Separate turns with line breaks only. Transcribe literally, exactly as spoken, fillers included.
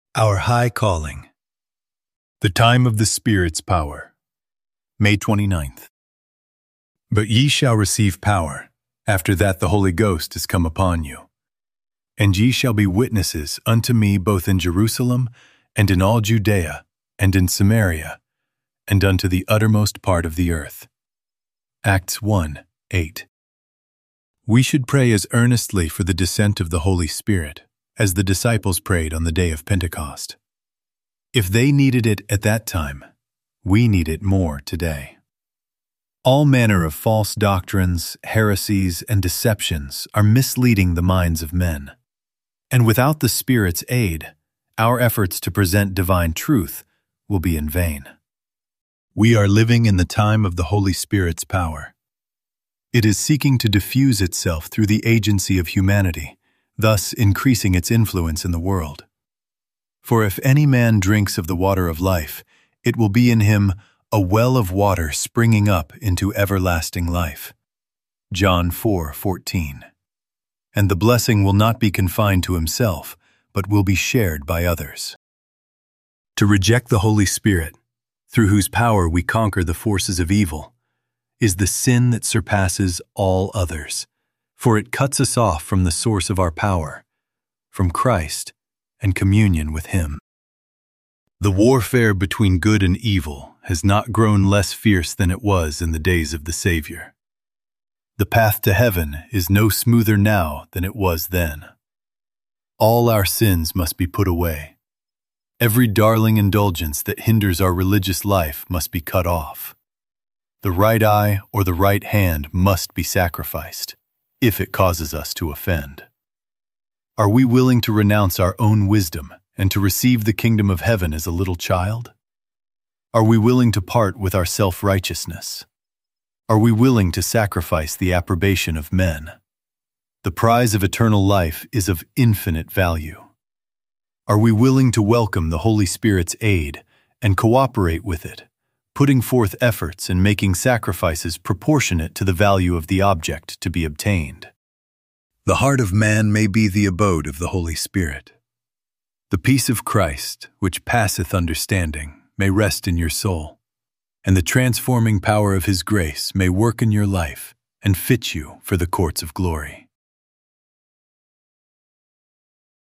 Our High Calling. The Time of the Spirit's Power. May twenty-ninth. But ye shall receive power, after that the Holy Ghost is come upon you. And ye shall be witnesses unto me both in Jerusalem, and in all Judea, and in Samaria, and unto the uttermost part of the earth. Acts one, eight. We should pray as earnestly for the descent of the Holy Spirit as the disciples prayed on the day of Pentecost. If they needed it at that time, we need it more today. All manner of false doctrines, heresies, and deceptions are misleading the minds of men. And without the Spirit's aid, our efforts to present divine truth will be in vain. We are living in the time of the Holy Spirit's power. It is seeking to diffuse itself through the agency of humanity, thus increasing its influence in the world. For if any man drinks of the water of life, it will be in him a well of water springing up into everlasting life. John four fourteen. And the blessing will not be confined to himself, but will be shared by others. To reject the Holy Spirit, through whose power we conquer the forces of evil, is the sin that surpasses all others, for it cuts us off from the source of our power, from Christ and communion with Him. The warfare between good and evil has not grown less fierce than it was in the days of the Savior. The path to heaven is no smoother now than it was then. All our sins must be put away. Every darling indulgence that hinders our religious life must be cut off. The right eye or the right hand must be sacrificed, if it causes us to offend. Are we willing to renounce our own wisdom and to receive the kingdom of heaven as a little child? Are we willing to part with our self-righteousness? Are we willing to sacrifice the approbation of men? The prize of eternal life is of infinite value. Are we willing to welcome the Holy Spirit's aid and cooperate with it, putting forth efforts and making sacrifices proportionate to the value of the object to be obtained? The heart of man may be the abode of the Holy Spirit. The peace of Christ, which passeth understanding, may rest in your soul, and the transforming power of His grace may work in your life and fit you for the courts of glory.